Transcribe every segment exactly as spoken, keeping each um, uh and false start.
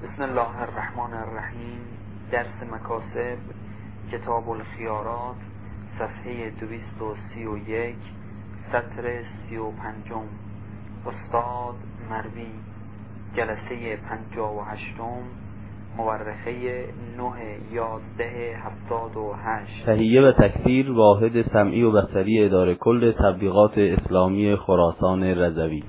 بسم الله الرحمن الرحیم. درس مکاسب، کتاب الخیارات، صفحه دویست و سی و یک، سطر سی و پنجم. استاد مروی، جلسه پنجاه و هشتم، مورخه نه یازده هفتاد و هشت. تهیه و تکثیر واحد سمعی و بصری اداره کل تبلیغات اسلامی خراسان رضوی.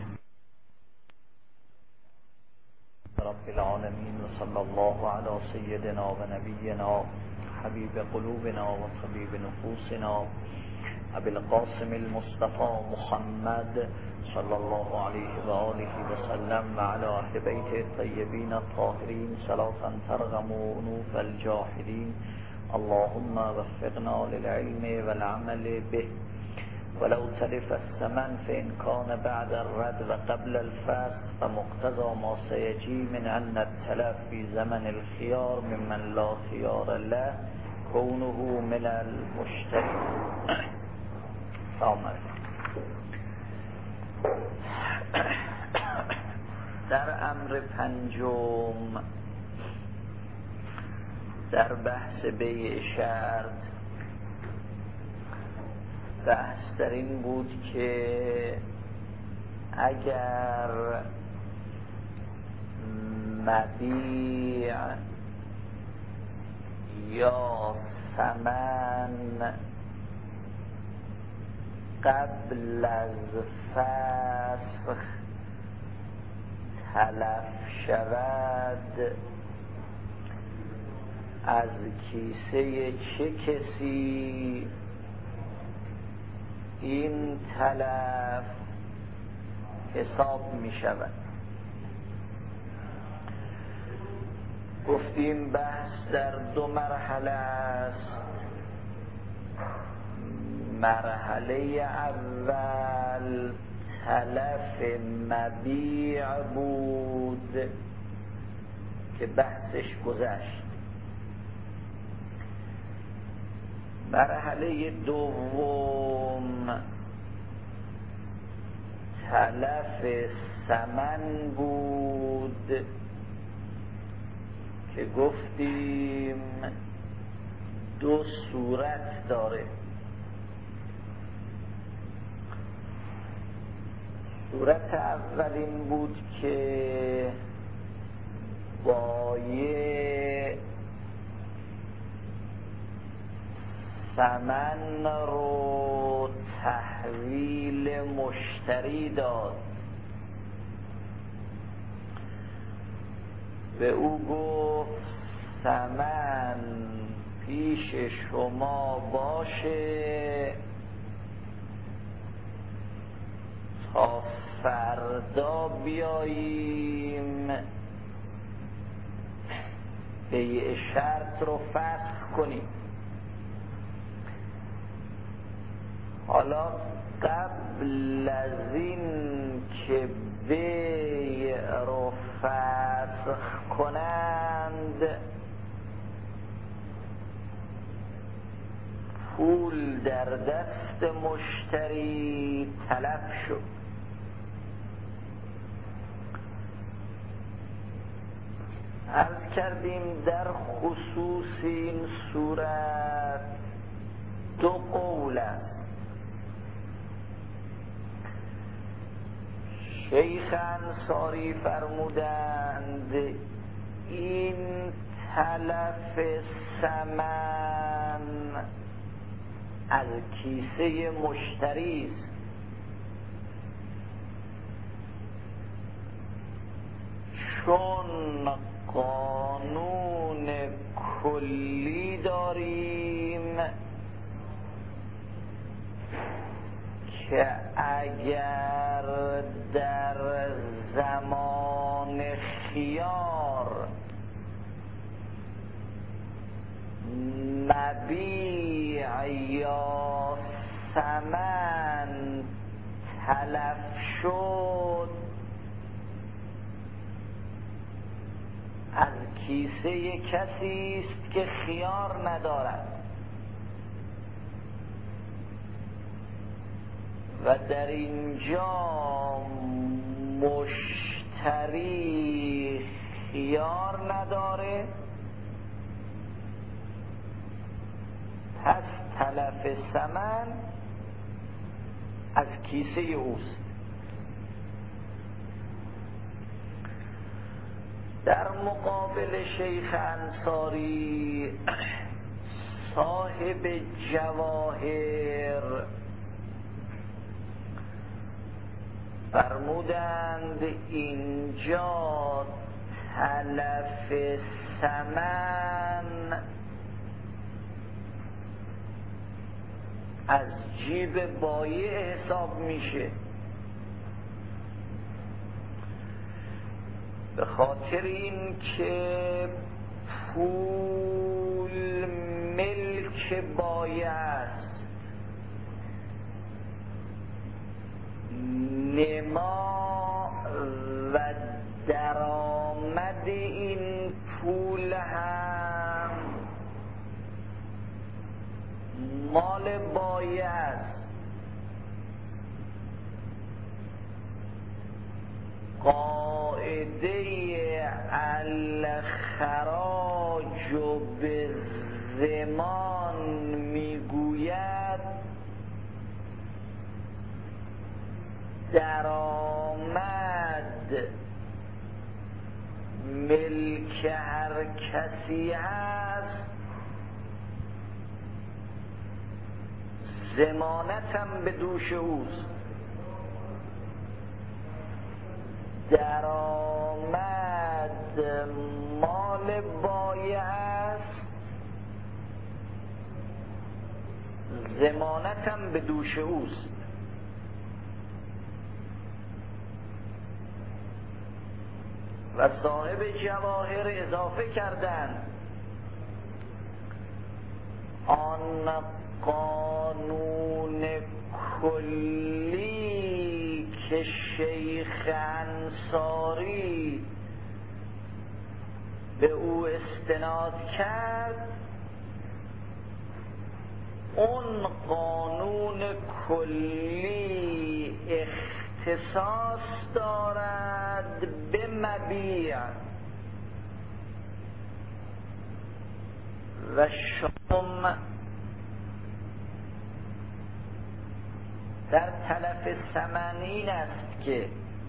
رب العالمین و صلی الله علی سیدنا و نبینا حبیب قلوبنا و طبیب نفوسنا ابی القاسم المصطفى محمد صلی الله علیه و آله و سلم و علی اهل بیت الطیبین الطاهرین صلاة ترغم انوف الجاحدین. اللهم وفقنا للعلم والعمل به ولو تلف الثمن فإن كان بعد الرد وقبل الفسخ فمقتضى ما سيجي من أن التلف في زمن الخيار ممن لا خيار له كونه من المشتري. در امر پنجم، در بحث بیع شرط، بحث در این بود که اگر مبیع یا ثمن قبل از فسخ تلف شود، از کیسه چه کسی این تلف حساب می شود؟ گفتیم بحث در دو مرحله است. مرحله اول تلف مبیع بود که بحثش گذشت. مرحله دوم تلف ثمن بود که گفتیم دو صورت داره. صورت اول این بود که بایع ثمن رو تحویل مشتری داد، به او گفت ثمن پیش شما باشه تا فردا بیاییم بیع شرط رو فسخ کنیم. حالا قبل از این که بیع رو فسخ کنند پول در دست مشتری تلف شد. عرض کردیم در خصوص این صورت دو قول است. شیخ انصاری فرمودند این تلف ثمن از کیسه مشتری است، چون قانون کلی داریم که اگر در زمان خیار مبیع یا ثمن تلف شد، از کیسه کسی است که خیار ندارد و در اینجا مشتری خیار نداره، پس تلف ثمن از کیسه اوست. در مقابل شیخ انصاری صاحب جواهر فرمودند اینجا تلف ثمن از جیب بایع حساب میشه، به خاطر این که پول ملک بایع است، نما و درآمد این پول هم مال بایع است. قاعده الخراج به زمان میگوید درآمد ملک هر کسی هست، ضمانتم به دوش اوست. درآمد مال بایع است، ضمانتم به دوش اوست. و صاحب جواهر اضافه کردند آن قانون کلی که شیخ انصاری به او استناد کرد، اون قانون کلی اختصاص دارد به مبیع و شما در تلف ثمن این است که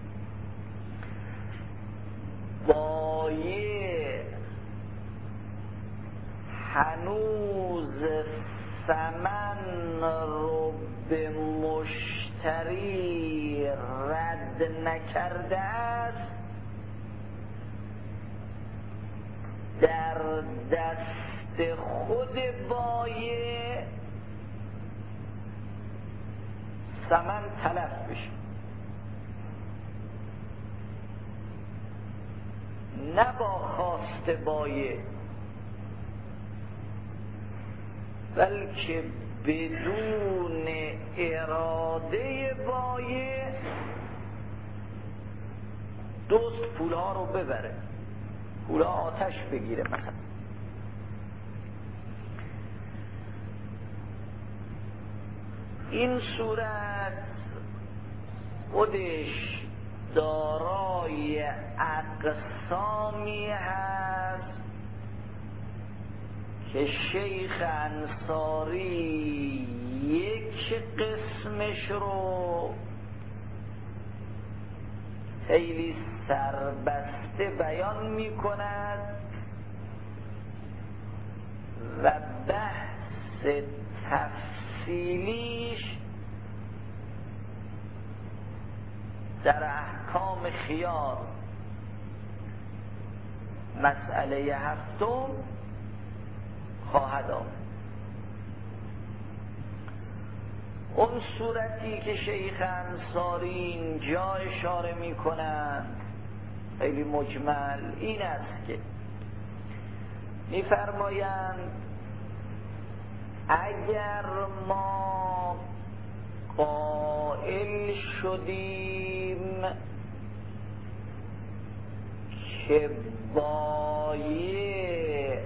بایع هنوز ثمن رو به مشتری رد نکرده است، در دست خود بایع ثمن تلف بشه، نه با خواست بایع، بلکه بدون اراده بایع دوست پولها رو ببره، پولها آتش بگیره. مثلا این صورت خودش دارای اقسامی هست که شیخ انصاری یک قسمش رو خیلی سربسته بیان می کند و بحث تفصیلیش در احکام خیار مسئله هفتم خواهد آمد. اون صورتی که شیخ انصاری اینجا اشاره می کنند خیلی مجمل این است که می فرمایند اگر ما قائل شدیم که بایع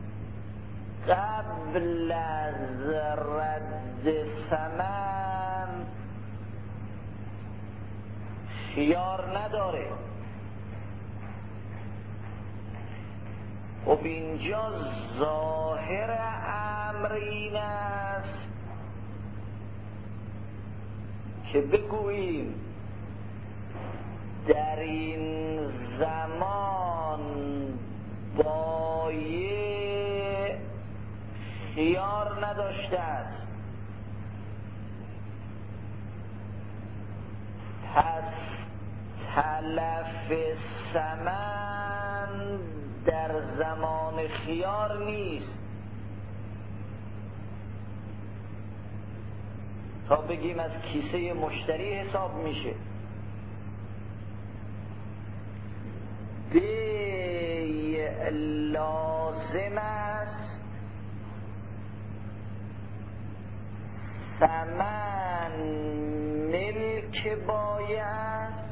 قبل از رد ثمن خیار نداره، خب اینجا ظاهر امر این است که بگوییم در این زمان بایع خیار نداشته است، پس تلف ثمن در زمان خیار نیست تا بگیم از کیسه مشتری حساب میشه. بیع لازم است، ثمن ملک بایع است،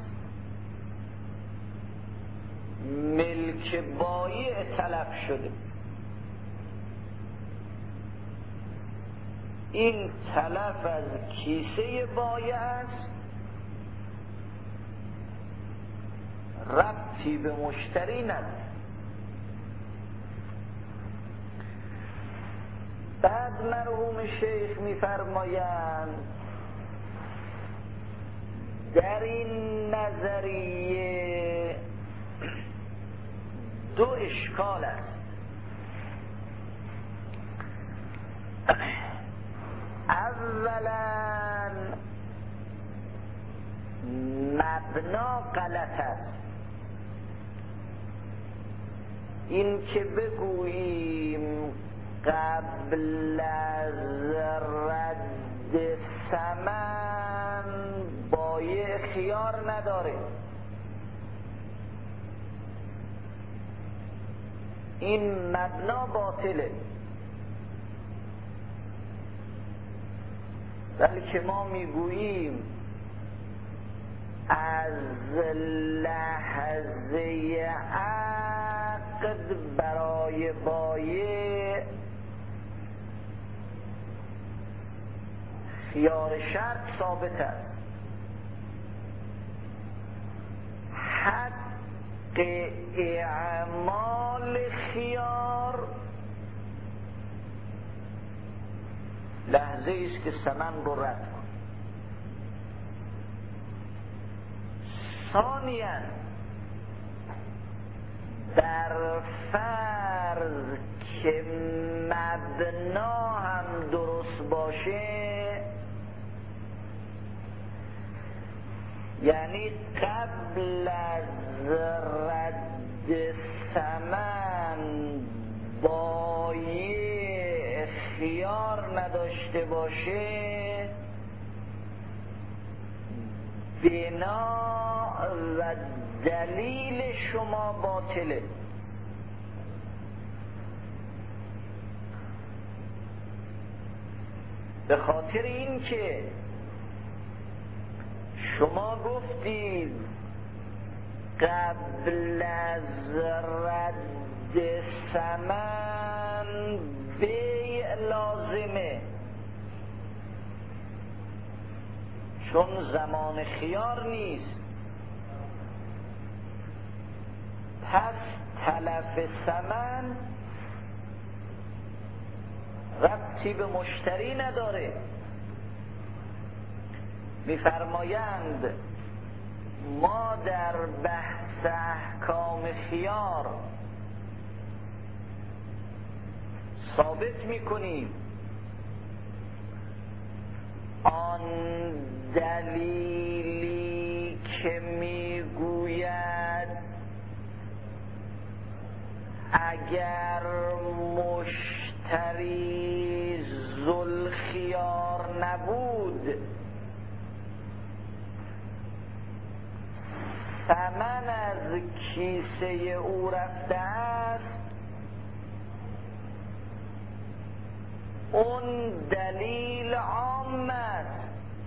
ملک بایع تلف شده. این تلف از کیسه بایع است، ربطی به مشتری نداره. بعد مرحوم شیخ می‌فرمایند در این نظریه دو اشکال است. اولا مبنا غلط است، این که بگوییم قبل از رد ثمن بایع خیار نداره، این مبنا باطله. بلکه ما میگوییم از لحظه عقد برای بایع خیار شرط ثابت است. حق اعمال خیار لحظه است که ثمن رو رد کن. ثانیاً در فرض که مبنا هم درست باشه، یعنی قبل از رد ثمن بایع خیار نداشته باشه، بنا و دلیل شما باطله. به خاطر این که شما گفتید قبل از رد ثمن بیع لازمه، چون زمان خیار نیست، پس تلف ثمن ربطی به مشتری نداره. می‌فرمایند ما در بحث احکام خیار ثابت می‌کنیم آن دلیلی که میگوید اگر مشتری ذوالخیار نبود ثمن از کیسه او رفته است، اون دلیل عام است.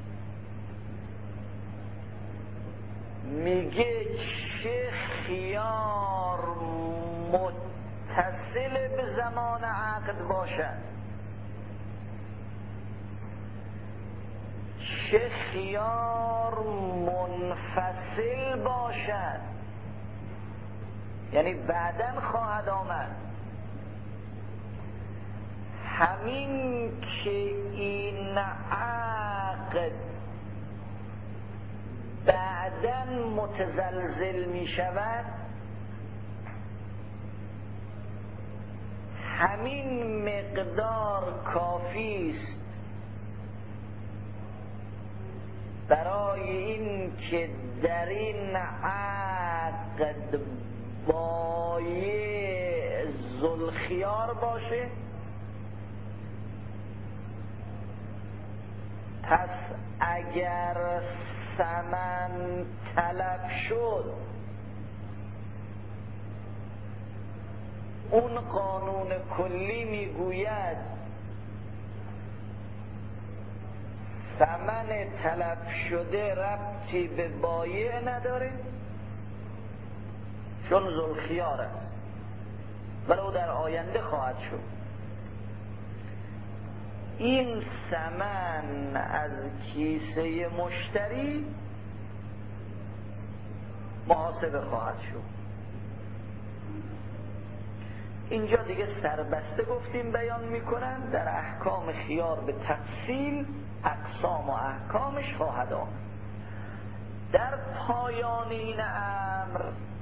میگه چه خیار متصل به زمان عقد باشد، چه خیار منفصل باشد، یعنی بعداً خواهد آمد. همین که این عقد بعداً متزلزل می شود، همین مقدار کافی است برای این که در این عقد بایع ذوالخیار باشه. پس اگر ثمن تلف شد، اون قانون کلی میگوید ثمن تلف شده ربطی به بایع نداره، چون ذوالخیار است ولو در آینده خواهد شد. این ثمن از کیسه مشتری محاسبه خواهد شد. اینجا دیگه سربسته گفتیم بیان میکنن، در احکام خیار به تفصیل اقسام و احکامش خواهد آمد. در پایان این امر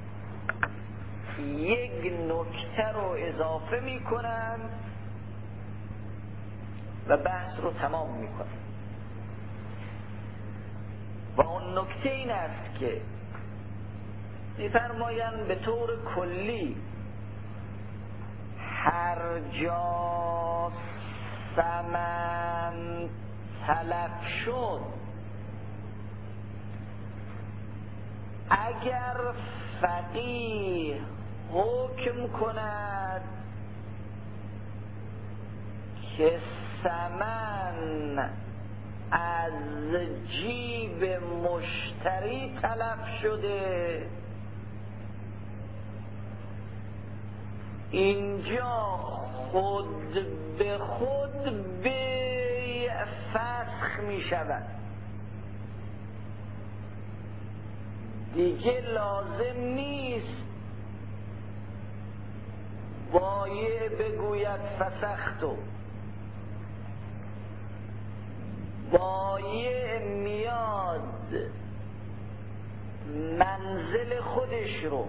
یک نکته رو اضافه میکنن و بحث رو تمام میکنن و اون نکته این است که میفرمایند به طور کلی هر جا ثمن تلف شد، اگر فقیه حکم کند که ثمن از جیب مشتری تلف شده، اینجا خود به خود به فسخ می شود. دیگه لازم نیست بایع بگوید فسختو. بایع میاد منزل خودش رو،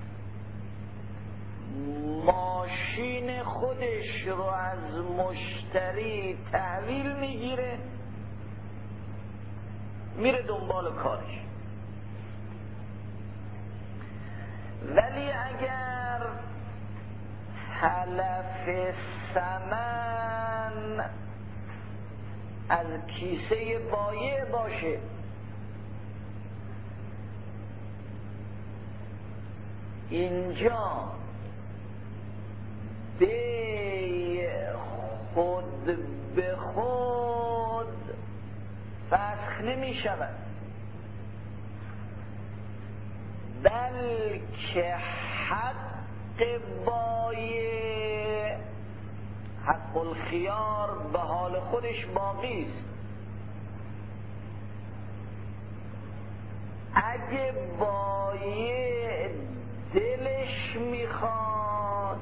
ماشین خودش رو از مشتری تحویل میگیره، میره دنبال کارش. ولی اگر تلف ثمن از کیسه بایع باشه، اینجا بیع خود به خود فسخ نمی شود، بلکه حق بایع، حق الخیار به حال خودش باقی است. اگه بایع دلش میخواد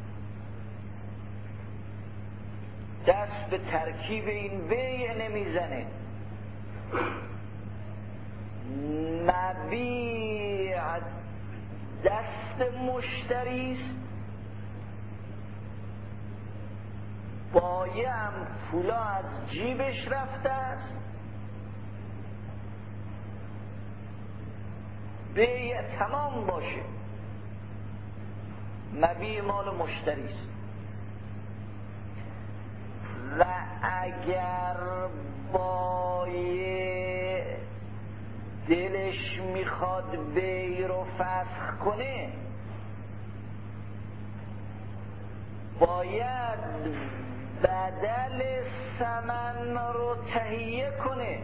دست به ترکیب این بیع نمیزنه، مبیع دست مشتری است، بایع هم پولا از جیبش رفته است، بیع تمام باشه، مبیع مال مشتری است. و اگر بایع دلش میخواد بیع رو فسخ کنه، باید بدل ثمن رو تهیه کنه،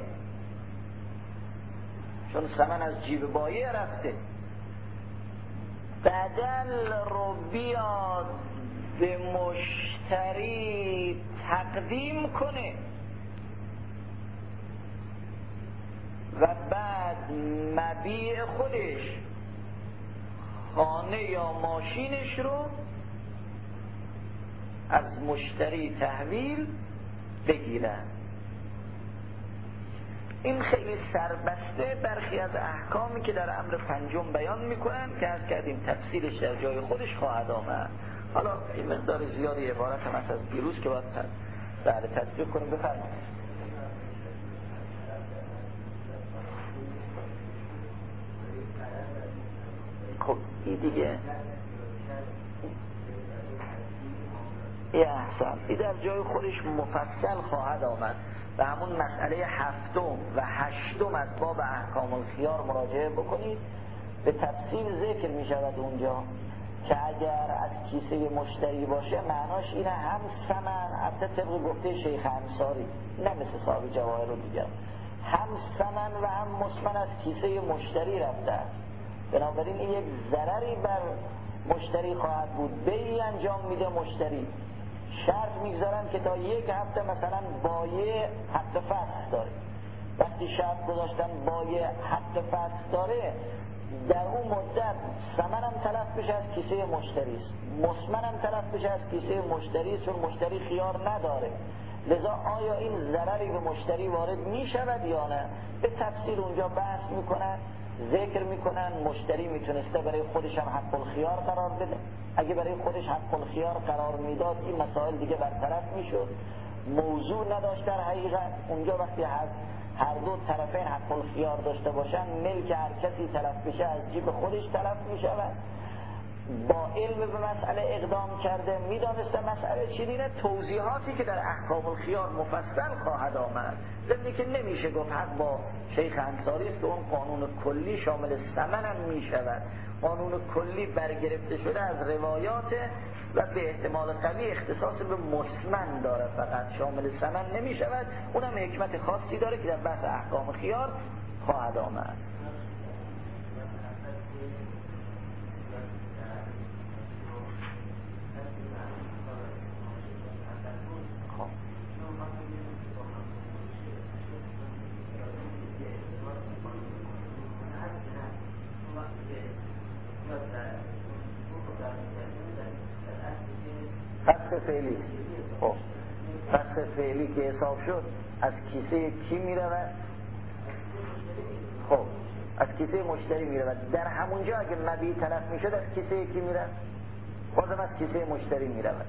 چون ثمن از جیب بایع رفته. بدل رو بیاد به مشتری تقدیم کنه و بعد مبیع خودش خانه یا ماشینش رو از مشتری تحویل بگیرن. این خیلی سربسته برخی از احکامی که در امر پنجم بیان میکنن که از کردیم تفصیلش در جای خودش خواهد آمد. حالا این مقدار زیادی عبارت هم از دیروز که باید بعد تطبیق کنیم. بفرمایید. خب این دیگه ای احسن این در جای خودش مفصل خواهد آمد و همون مسئله هفتم و هشتم از باب احکام الخیار مراجعه بکنید، به تفصیل ذکر می شود اونجا که اگر از کیسه مشتری باشه معناش اینه هم ثمن، البته طبق گفته شیخ انصاری نه مثل صاحب جواهر رو دیگر، هم ثمن و هم مثمن از کیسه مشتری رفته است. بنابراین این یک ضرری بر مشتری خواهد بود. بیعی انجام میده مشتری، شرط میگذارن که تا یک هفته مثلا بایع حق فسخ داره. وقتی شرط گذاشتن بایع حق فسخ داره، در اون مدت ثمن هم تلف بشه از کیسه مشتری است، مثمن هم تلف بشه از کیسه مشتری است، چون مشتری خیار نداره. لذا آیا این ضرری به مشتری وارد می شود یا نه؟ به تفصیل اونجا بحث میکنن، ذکر میکنن. مشتری میتونسته برای خودش هم حق الخیار قرار بده. اگه برای خودش حق الخیار قرار میداد این مسائل دیگه برطرف میشد، موضوع نداشت در حقیقت. اونجا وقتی هست هر دو طرفین حق الخیار داشته باشن، ملک هر کسی تلف بشه از جیب خودش تلف میشود. با علم به مسئله اقدام کرده، میدانسته مسئله چیزینه. توضیحاتی که در احکام الخیار مفصل خواهد آمد، ضمنی که نمیشه گفت حق با شیخ انصاری است که اون قانون کلی شامل ثمن هم میشود. قانون کلی برگرفته شده از روایات و به احتمال قوی اختصاص به مثمن داره، فقط شامل ثمن نمیشود. اونم حکمت خاصی داره که در بحث احکام خیار خواهد آمد. فسخ فعلی، خب فسخ فعلی که حساب شد از کیسه کی می رود؟ خب از کیسه مشتری می رود. در همونجا اگه مبیع تلف می شد از کیسه کی می رود؟ بازم از کیسه مشتری می رود.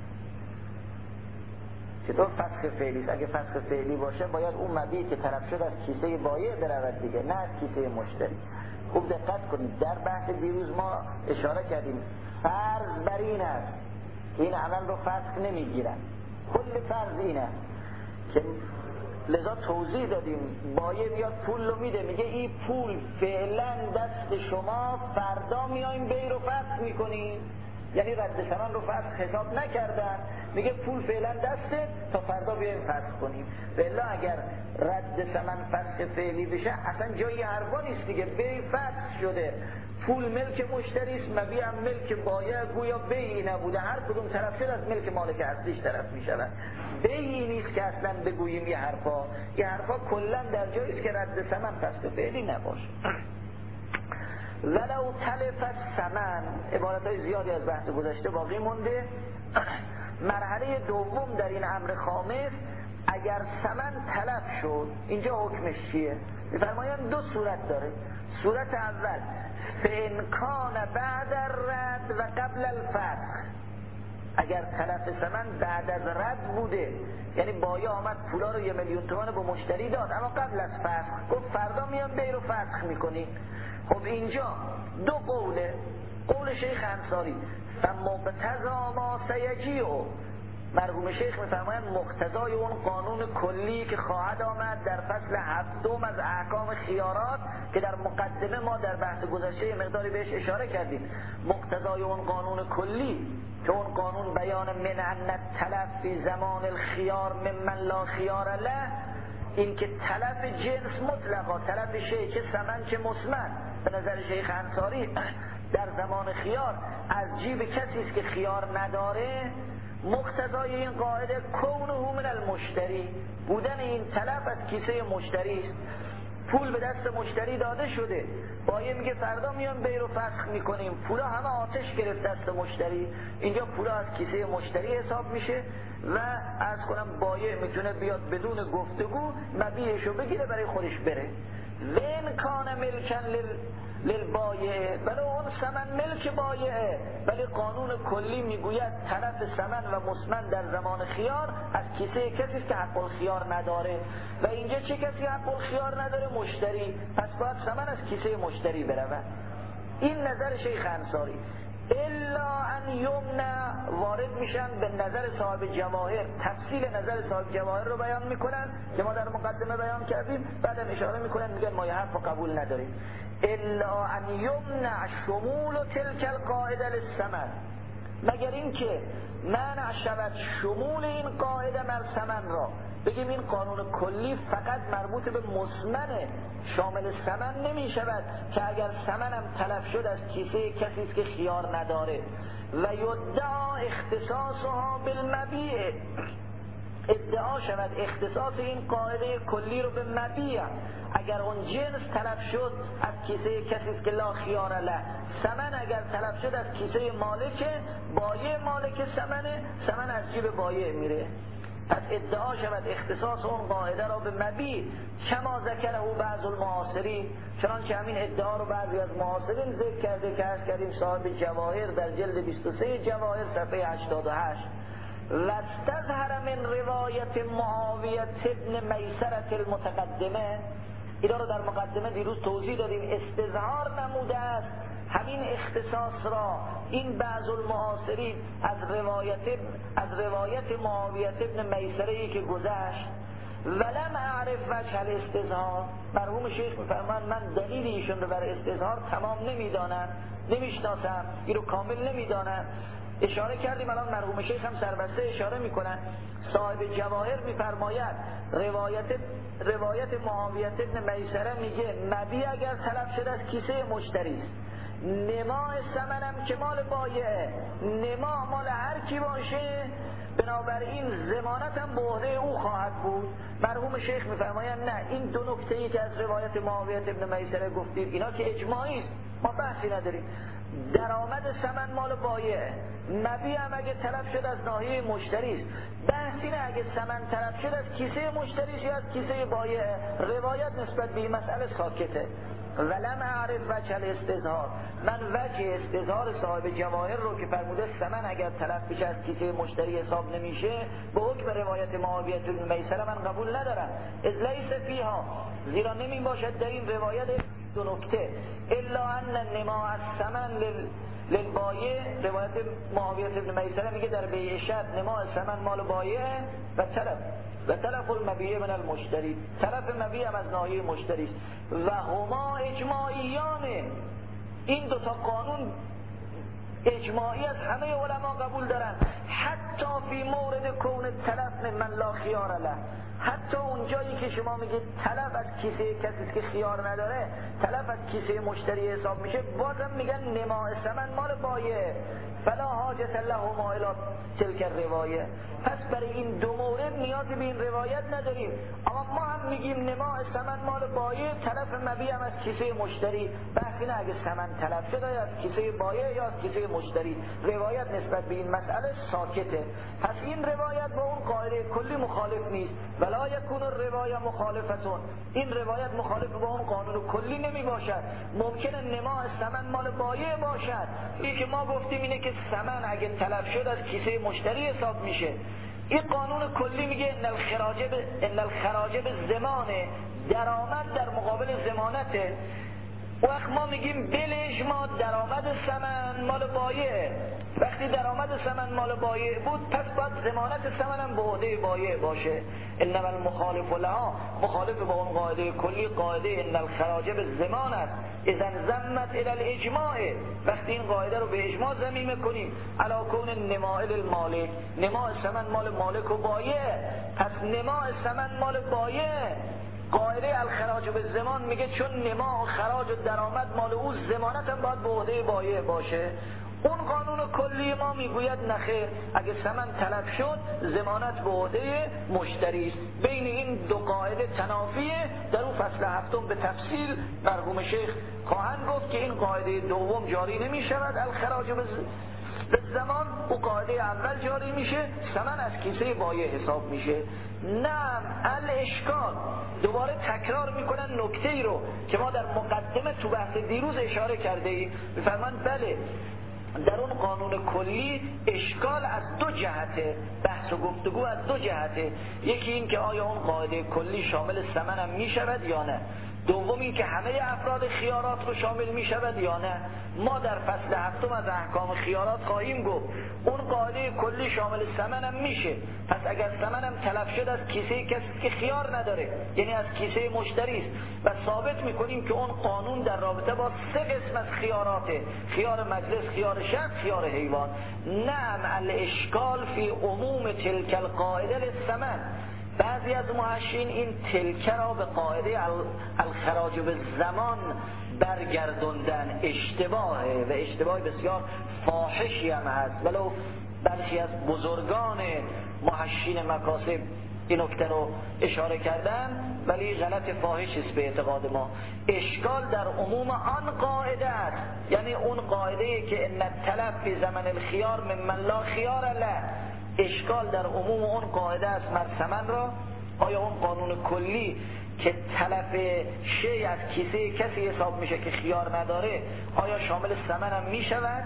چطور فسخ فعلی است؟ اگه فسخ فعلی باشه باید اون مبیع که تلف شد از کیسه بایع برود دیگه، نه از کیسه مشتری. خوب دقت کنید، در بحث دیروز ما اشاره کردیم فرض بر این است که این عمل رو فسخ نمیگیرن. کل فرض اینه که لذا توضیح دادیم بایع میاد پول رو میده، میگه این پول فعلا دست شما، فردا میایم بی رو فسخ میکنیم. یعنی رد ثمن رو فسخ حساب نکردن، میگه پول فعلا دسته تا فردا بیایم فسخ کنیم. والا اگر رد ثمن فسخ فعلی بشه اصلا جایی حرفا نیست دیگه، بی فسخ شده، پول ملک مشتری است، مبیع هم ملک بایع، گویا بیعی نبوده، هر کدوم طرف شد از ملک مالک اصلیش طرف میشود. بیعی نیست که اصلا بگوییم یه حرفا، یه حرفا کلا در جایی است که رد ثمن فسخ فعلی نباشه. ولو تلف الثمن، عبارتهای زیادی از بحث گذشته باقی مونده. مرحله دوم در این امر خامس، اگر ثمن تلف شد اینجا حکمش چیه؟ میفرمایند دو صورت داره. صورت اول فإن کان بعد الرد و قبل الفسخ، اگر تلف ثمن بعد از رد بوده، یعنی بایع آمد پولا رو یه میلیون تومان به مشتری داد اما قبل از فسخ گفت فردا میام بی رو فسخ میکنی. خب اینجا دو قوله. قول شیخ انصاری فمقتضا ما سیجیع، مرحوم شیخ میفرمایند مقتضای اون قانون کلی که خواهد آمد در فصل هفتم از احکام خیارات که در مقدمه ما در بحث گذشته یه مقداری بهش اشاره کردیم. مقتضای اون قانون کلی که اون قانون بیان من ان التلف فی زمان الخیار ممن لا خیار له، این که تلف جنس مطلقا، تلف شیء چه ثمن چه مثمن، به نظر شیخ انصاری در زمان خیار از جیب کسی است که خیار نداره. مقتضای این قاعده کونه من المشتری، بودن این تلف از کیسه مشتری است. پول به دست مشتری داده شده، بایع میگه فردا میان بیر و فسخ میکنیم، پولا همه آتش گرفت دست مشتری، اینجا پولا از کیسه مشتری حساب میشه و عرض کنم بایع میتونه بیاد بدون گفتگو مبیعشو بگیره برای خودش بره. وین کان ملکن لل للبایع، ولی اون ثمن ملک بایعه، ولی قانون کلی میگوید طرف ثمن و مسمن در زمان خیار از کیسه کسی که حق الخیار نداره و اینجا چه کسی حق الخیار نداره؟ مشتری، پس باید ثمن از کیسه مشتری برود. این نظر شیخ انصاری. الا ان یمنع، وارد میشن به نظر صاحب جواهر، تفصیل نظر صاحب جواهر رو بیان میکنن که ما در مقدمه بیان کردیم، بعدم اشاره میکنن میگن ما یه حرف قبول نداریم. الا ان یمنع شمول تلک القاعده للثمن، مگر اینکه منع شود شمول این قاعده بر ثمن را، بگیم این قانون کلی فقط مربوط به مسمنه، شامل ثمن نمی شود که اگر ثمنم تلف شد از کیسه کسی است که خیار نداره. و یدعا اختصاصها بالمبیع، ادعا شود اختصاص این قاعده کلی رو به مبیع، اگر اون جنس تلف شد از کیسه کسی است که لا خیار له، ثمن اگر تلف شد از کیسه مالک، بایع مالک ثمنه، ثمن از جیب بایع میره. پس ادعا شود اختصاص اون قاعده را به مبیع، کما ذکره او بعض المعاصرین، چنانچه همین ادعا رو بعضی از معاصرین ذکر کرده که عرض کردیم صاحب جواهر در جلد بیست و سه جواهر صفحه هشتاد و هشت. واستظهر من روایت معاویه ابن میسره المتقدمه، اینا رو در مقدمه دیروز توضیح دادیم، استظهار نموده است همین اختصاص را این بعض المعاصرین از روایت از روایت معاویه ابن میسره که گذشت. ولم اعرف وجه الاستظهار، مرحوم شیخ میفرمایند من دلیل ایشون رو برای استظهار تمام نمیدانم، نمیشناسم، این رو کامل نمیدانم. اشاره کردیم الان مرحوم شیخ هم سربسته اشاره میکنن، صاحب جواهر میفرماید روایت روایت معاویه ابن میسره میگه مبیع اگر طلب شده از کیسه مشتری است، نماء ثمنم که مال بایعه، نماء مال هر کی باشه، بنابراین ضمانت هم به عهده او خواهد بود. مرحوم شیخ میفرمایند نه، این دو نکته‌ای که از روایت معاویه ابن میسره گفتید اینا که اجماعی است، ما بحثی نداریم. درآمد ثمن مال بایعه، مبیع هم اگه طلب شد از ناحیه مشتری است، بحث اینه اگه ثمن طلب شد از کیسه مشتری است یا از کیسه بایعه، روایت نسبت به این مسئله ساکته. ولم اعرف وجه الاستظهار، من وجه استظهار صاحب جواهر رو که فرموده ثمن اگر طلب بشه از کیسه مشتری حساب نمیشه به حکم روایت معاویه بن میسره من قبول ندارم. از لیس فیها، زیرا نمی باشد در این روایت دو نکته، الا ان نماء الثمن لل للبایع، روایت معاویه بن میسره میگه در بیع شرط نماء ثمن مال بایع و طلب و طرف المبیع من المشتری، طرف مبیع هم از ناحیه مشتری است. و هما اجماعیانه، این دو تا قانون اجماعی از همه علما قبول دارن، حتی فی مورد کون طلب من لا خیار له، حتی اون جایی که شما میگید طلب از کیسه کسی که خیار نداره، طلب از کیسه مشتری حساب میشه، بازم میگن نماء ثمن مال بایع، فلا حاجت لهما الی تلک الروایه. پس برای این دو مورد نیازی به این روایت نداریم، اما ما هم میگیم نماء ثمن مال بایع، طرف مبیع هم از کیسه مشتری، بحثی نه اگه ثمن طلب شده از کیسه بایع یا از کیسه مشتری، روایت نسبت به این مسئله ساکته. پس این روایت با اون قاعده کلی مخالف نیست، ولا یکون الروایه مخالفتون، این روایت مخالف با اون قانون کلی نمی باشد. ممکنه نماء ثمن مال بایع باشد، این که ما گفتیم اینه که ثمن اگه طلب شد از کیسه مشتری حساب میشه. این قانون کلی میگه ان الخراج به ان الخراج به زمان، درآمد در مقابل ضمانته. وقت ما میگیم بل اجماع درآمد ثمن مال بایع، وقتی درآمد ثمن مال بایع بود پس باید ضمانت ثمن هم به عهده بایع باشه. انما المخالف لها، مخالف با اون قاعده کلی، قاعده ان الخراج به زمان است، اذا ضمت الى الاجماع، وقتی این قاعده رو به اجماع ضمیمه کنیم، علا کون نماء المالک، نماء ثمن مال مالک و بایع، پس نماء ثمن مال بایع، قاعده الخراج به زمان میگه چون نماء و خراج و درآمد مال او، ضمانت هم باید به عهده بایع باشه. اون قانون کلی ما میگوید نخیر، اگه ثمن تلف شد ضمانت به عهده مشتری است. بین این دو قاعده تنافیه. در اون فصل هفتم به تفصیل مرحوم شیخ خواهند گفت که این قاعده دوم جاری نمی شود، الخراج به زمان، او قاعده اول جاری میشه، ثمن از کیسه بایع حساب میشه. نعم الاشکال، دوباره تکرار میکنن نکته ای رو که ما در مقدمه تو بحث دیروز اشاره کرده ایم. میفرمایند بله در اون قانون کلی اشکال از دو جهته، بحث و گفتگو از دو جهته. یکی این که آیا اون قاعده کلی شامل ثمن هم میشود یا نه، دوم این که همه افراد خیارات رو شامل می شود یا نه. ما در فصل هفتم از احکام خیارات خواهیم گفت اون قاعده کلی شامل ثمن هم میشه، پس اگر ثمن هم تلف شد از کیسه کسی که خیار نداره، یعنی از کیسه مشتری است، و ثابت میکنیم که اون قانون در رابطه با سه قسم از خیاراته: خیار مجلس، خیار شرط، خیار حیوان. نعم الاشکال فی عموم تلک القاعده للثمن. بعضی از محشین این تلکه را به قاعده الخراج به زمان برگردوندن. اشتباهه و اشتباه بسیار فاحشی هم هست، ولو برخی از بزرگان محشین مکاسب این نکته رو اشاره کردن، ولی غلط فاحش است به اعتقاد ما. اشکال در عموم آن قاعده است، یعنی اون قاعده که ان التلف فی زمن الخيار ممن لا خیار له. اشکال در عموم اون قاعده است مرسمن را. آیا اون قانون کلی که تلف شی از کیسه کسی حساب میشه که خیار نداره آیا شامل ثمن هم میشود؟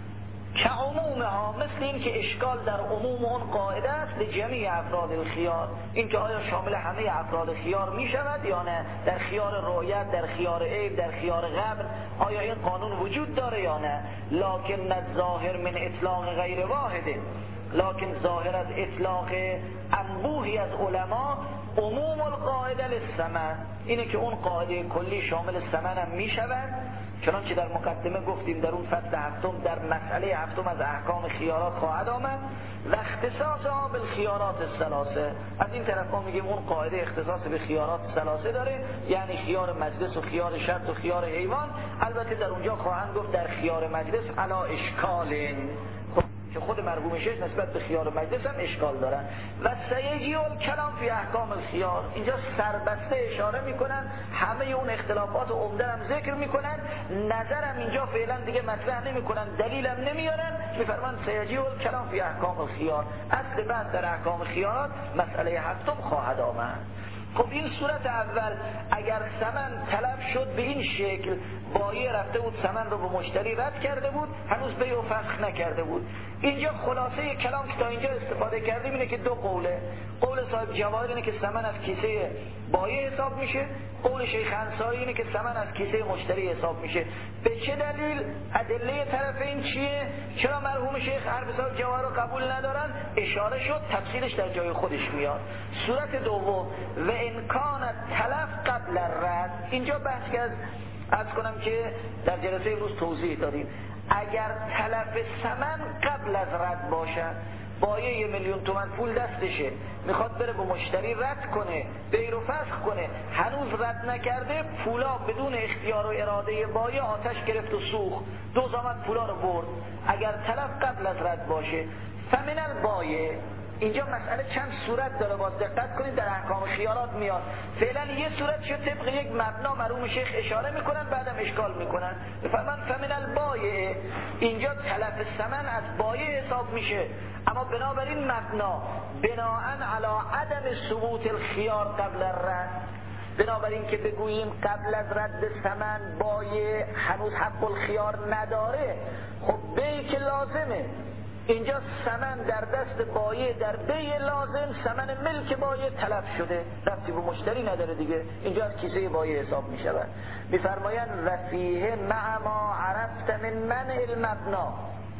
که عمومها، مثل این که اشکال در عموم اون قاعده است لجمیع افراد الخیار، این که آیا شامل همه افراد خیار میشود یا نه، در خیار رؤیت، در خیار عیب، در خیار قبل آیا این قانون وجود داره یا نه. لکن الظاهر من اطلاق غیر واحده، لکن ظاهر از اطلاق انبوهی از علما عموم القاعده للثمن، اینه که اون قاعده کلی شامل ثمن هم می شود. چنانچه در مقدمه گفتیم در اون فصل هفتم در مسئله هفتم از احکام خیارات خواهد آمد و اختصاص ها به خیارات الثلاثه. از این طرف ما میگیم اون قاعده اختصاص به خیارات الثلاثه داره، یعنی خیار مجلس و خیار شرط و خیار حیوان. البته در اونجا خواهند گفت در خیار مجلس علا اشکالین، که خود مرحوم شیخ نسبت به خیار مجلس هم اشکال دارن. و سیجی الکلام فی احکام الخیار، اینجا سربسته اشاره میکنن، همه اون اختلافات عمده هم ذکر میکنن، نظرم اینجا فعلا دیگه مطرح نمیکنن، دلیلم نمیارن، میفرمان سیجی الکلام فی احکام الخیار. اصل بعد در احکام خیارات مسئله هفتم خواهد آمد. خب این صورت اول اگر ثمن طلب شد به این شکل، بایع رفته بود ثمن رو به مشتری رد کرده بود، هنوز بیع و فسخ نکرده بود. اینجا خلاصه کلام که تا اینجا استفاده کردیم اینه که دو قوله. قول صاحب جواهر اینه که ثمن از کیسه بایع حساب میشه، قول شیخ انصاری اینه که ثمن از کیسه مشتری حساب میشه. به چه دلیل؟ ادله طرفین چیه؟ چرا مرحوم شیخ حرف صاحب جواهر رو قبول ندارن؟ اشاره شد، تفصیلش در جای خودش میاد. صورت دوم و امکان تلف قبل رد، اینجا بحث که از عرض کنم که در جلسه امروز توضیح دادیم. اگر تلف ثمن قبل از رد باشد، بایع یه میلیون تومان پول دستشه، میخواد بره به مشتری رد کنه، بیر و فسخ کنه، هنوز رد نکرده، پولا بدون اختیار و اراده بایع آتش گرفت و سوخت، دوز آمد پولا رو برد. اگر تلف قبل از رد باشه، فمن البایع، اینجا مسئله چند صورت داره، باز دقت کنید در احکام خیارات میاد. فعلا یه صورت شد طبق یک مبنا مرحوم شیخ اشاره میکنن، بعدم اشکال میکنن. بفرمان فمن البایع، اینجا تلف ثمن از بایع حساب میشه، اما بنابراین مبنا بناءً علی عدم ثبوت الخیار قبل الرد، بنابراین که بگوییم قبل از رد ثمن بایع هنوز حق الخیار نداره، خب بیع که لازمه. اینجا ثمن در دست بایع در بیع لازم، ثمن ملک بایع تلف شده، ربطی به مشتری نداره دیگه، اینجا از کیسه بایع حساب می شود. می فرمایند و فیه مع ما عرفت من منع المبنا.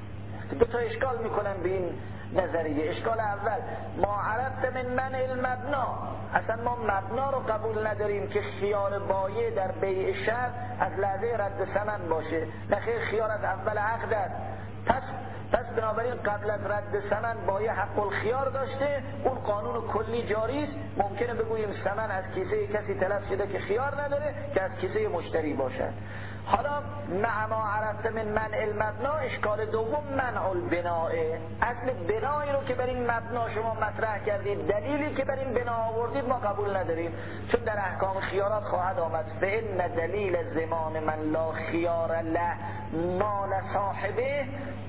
دو تا اشکال میکنن به این نظریه. اشکال اول ما عرفت من منع المبنا، اصلا ما مبنا رو قبول نداریم که خیار بایع در بیع شرط از لحظه رد ثمن باشه، نخیر خیار از اول عقد است. پس پس بنابراین قبل از رد ثمن بایع حق الخیار داشته، اون قانون کلی جاری است. ممکنه بگوییم ثمن از کیسه کسی تلف شده که خیار نداره که از کیسه مشتری باشد. حالا مع ما عرفت من منع المبنا، اشکال دوم منع البناء. اصل بنایی رو که بر این مبنا شما مطرح کردید، دلیلی که بر این بنا آوردید ما قبول نداریم، چون در احکام خیارات خواهد آمد فإن دلیل زمان من لا خیار له مال صاحبه.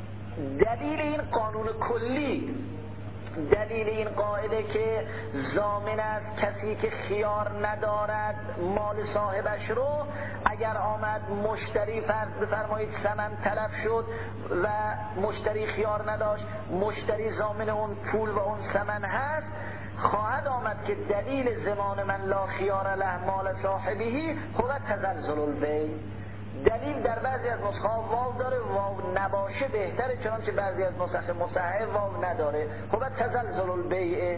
دلیل این قانون کلی، دلیل این قاعده که ضامن است کسی که خیار ندارد مال صاحبش رو، اگر آمد مشتری فرض بفرمایید ثمن تلف شد و مشتری خیار نداشت، مشتری ضامن اون پول و اون ثمن هست، خواهد آمد که دلیل زمان من لا خیار له مال صاحبه هو تزلزل البیع. دلیل در بعضی از نسخه ها واو داره، واو نباشه بهتره، چنانچه بعضی از نسخ مصحح واو نداره. خب تزلزل البیع،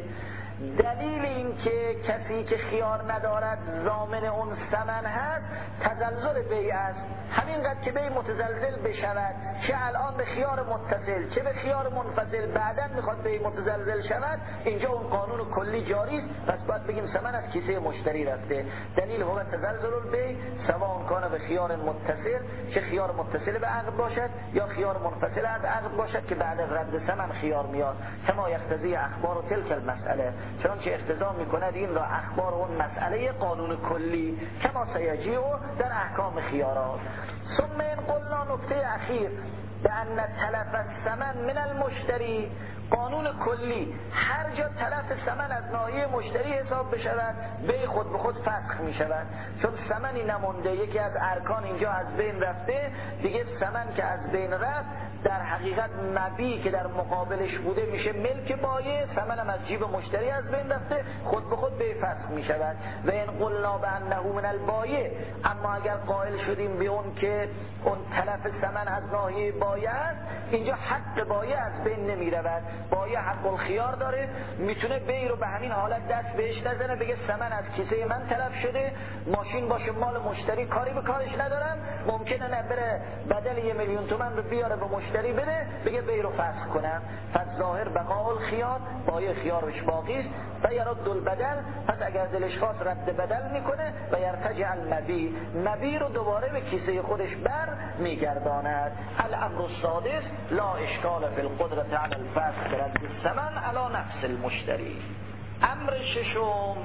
دلیل این که کسی که خیار ندارد ضامن اون ثمن هست تزلزل بیع است. همینقدر که بیع متزلزل بشود، چه الان به خیار متصل چه به خیار منفصل، بعداً میخواد بیع متزلزل شود، اینجا اون قانون کلی جاری است، پس باید بگیم ثمن از کیسه مشتری رفته. دلیل هو تزلزل البیع سواء کان به خیار متصل، چه خیار متصل به عقد باشد یا خیار منفصل از عقد باشد که بعد از رد ثمن خیار میاد. کما یقتضی اخبار و تلک المسئله، چنانچه اقتضا میکند این را اخبار اون مسئله قانون کلی کما سیجیء در احکام خیارات. ثم این قلنا، نکته اخیر، به ان تلف الثمن من المشتری، قانون کلی هر جا تلف ثمن از ناحیه مشتری حساب بشود بیع خود به خود فسخ می شود، چون ثمنی نمونده، یکی از ارکان اینجا از بین رفته دیگه. ثمن که از بین رفت در حقیقت مبیع که در مقابلش بوده میشه ملک بایع، ثمن هم از جیب مشتری از بین رفته، خود به خود بیع فسخ می شود. و این قلنا بانه من البایع، اما اگر قائل شدیم به اون که اون تلف ثمن از ناحیه بایع است، اینجا حق بایع از بین نمی رود. بایع حق الخیار داره، میتونه بیع رو به همین حالت دست بهش نزنه، بگه ثمن از کیسه من تلف شده، ماشین باشه مال مشتری، کاری به کارش ندارم، ممکنه نه بره بدل یه میلیون تومان رو بیاره به مشتری بده، بگه بیع رو فسخ کنم. پس ظاهر بقاء الخیار، بایع خیارش باقی است و یرد البدل، پس اگر دلش خواست رد بدل میکنه و یرتجع المبیع، مبیع رو دوباره به کیسه خودش بر میگرداند. الامر السادس لا اشکال فی القدرة علی الفسخ رد الثمن علی نفس المشتری. امر ششم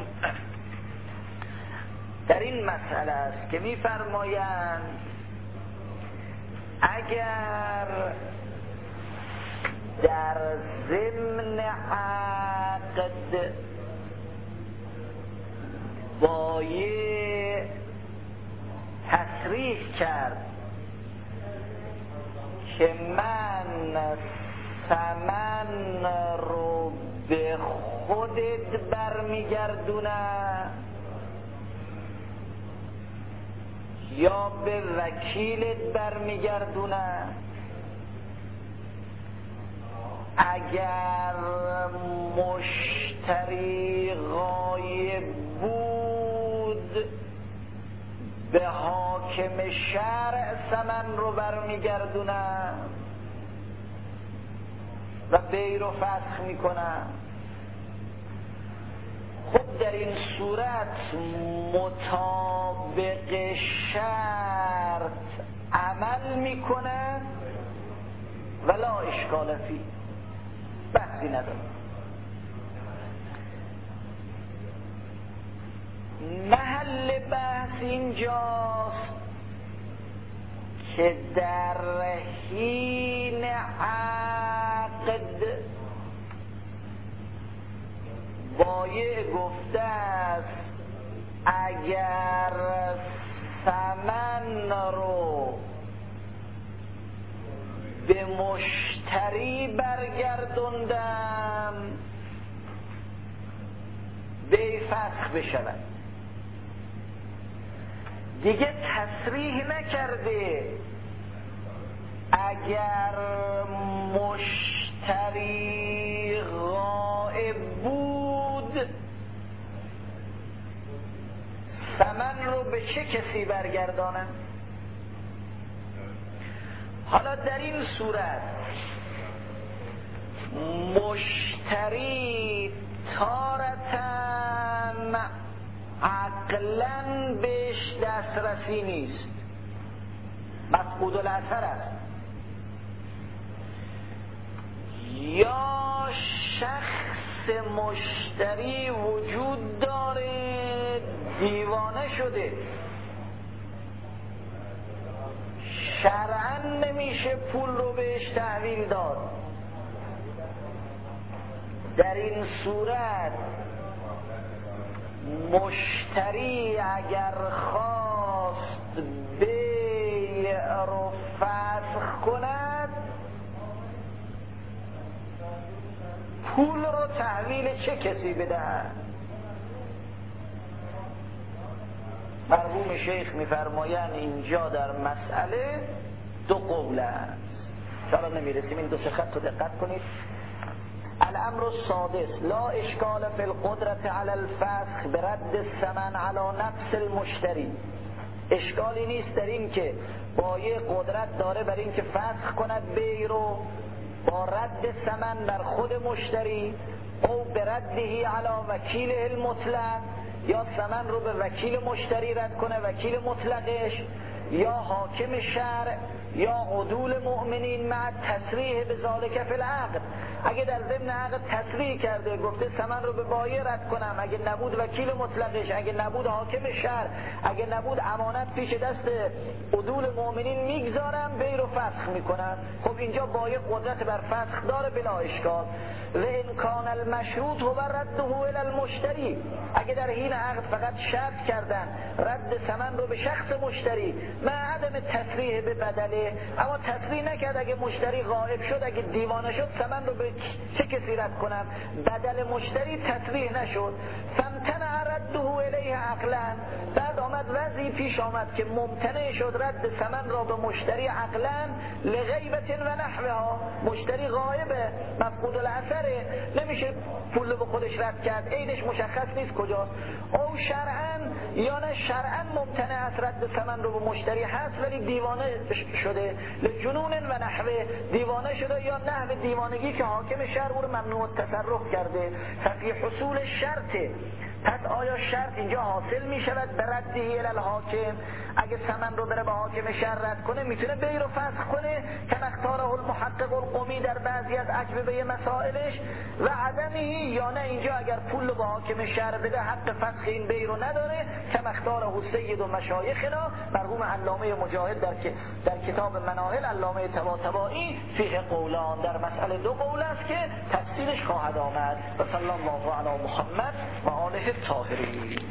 در این مسئله است که میفرمایند اگر در ضمن عقد بایع تصریح کرد که من ثمن رو به خودت برمیگردونم یا به وکیلت برمیگردونم، اگر مشتری غایب بود به حاکم شرع ثمن رو برمیگردونم و بیع رو فسخ میکنم. خب در این صورت مطابق شرط عمل میکنه ولا اشکال فی، بحثی نداره. محل بحث اینجاست که در حین عقد بایع گفته است اگر ثمن رو به مشتری برگردوندم بیع فسخ بشود. دیگه تصریح نکرده اگر مشتری غائب بود ثمن رو به چه کسی برگردانم. حالا در این صورت مشتری تارتاً عقلاً بهش دسترسی نیست، مفقود الاثر است، یا شخص مشتری وجود داره دیوانه شده، شرعاً نمیشه پول رو بهش تحویل داد. در این صورت مشتری اگر خواست بیع رو فسخ کند، پول رو تحویل چه کسی بدهد؟ مرحوم شیخ میفرمایند اینجا در مسئله دو قول است. چرا نمیرسیم این دو سه خط رو دقت کنید. الامر السادس لا اشکال فی القدرت علی الفسخ برد الثمن علی نفس المشتری. اشکالی نیست در این که بایع قدرت داره بر این که فسخ کند بیع رو با رد ثمن بر خود مشتری، او بردهی علی وکیل المطلق، یا ثمن رو به وکیل مشتری رد کنه، وکیل مطلقش، یا حاکم شرع، یا عدول مؤمنین مع تصریح به ذالک فی العقد. اگه در ضمن عقد تصریح کرده گفته ثمن رو به بایع رد کنم، اگه نبود وکیل مطلقش، اگه نبود حاکم شرع، اگه نبود امانت پیش دست عدول مؤمنین میگذارم، بیع رو فسخ میکنم. خب اینجا بایع قدرت بر فسخ داره بلا اشکال. و ان کان المشروط هو رده الی المشتری، اگه در حین عقد فقط شرط کردن رد ثمن رو به شخص مشتری مع عدم تصریح به بدله، اما تصریح نکرد اگه مشتری غائب شد، اگه دیوانه شد ثمن رو به چه کسی رد کنم؟ بدل مشتری تصریح نشد، فامتنع رده الیه عقلا. بعد آمد وضعی پیش آمد که ممتنع شد رد ثمن را به مشتری عقلا لغیبت و نحوها، مشتری غائبه مفقود الاثره، نمیشه پول به خودش رد کرد، عینش مشخص نیست کجاست. او شرعاً یا نه شرعاً ممتنع از رد ثمن رو به مشتری هست ولی دیوانه شده، لجنون و نحوه، دیوانه شده یا نحو دیوانگی که حاکم شرع او رو ممنوع تصرف کرده. ففی حصول شرط، پس آیا شرط اینجا حاصل می شود به ردهی الی الحاکم؟ اگه ثمن رو بره به حاکم شرع رد کنه میتونه بیع رو فسخ کنه که اختاره المحقق القمی در بعضی از اجوبه مسائلش، و عدمی یا نه اینجا اگر پول رو به حاکم شرع بده حق فسخ این بیع رو نداره که اختاره سید و مشایخنا. مرحوم علامه مجاهد در در کتاب مناهل، علامه طباطبایی فیه قولان، در مسئله دو قول است که تفصیلش خواهد آمد. و صلی الله علی محمد و آله الطاهرین.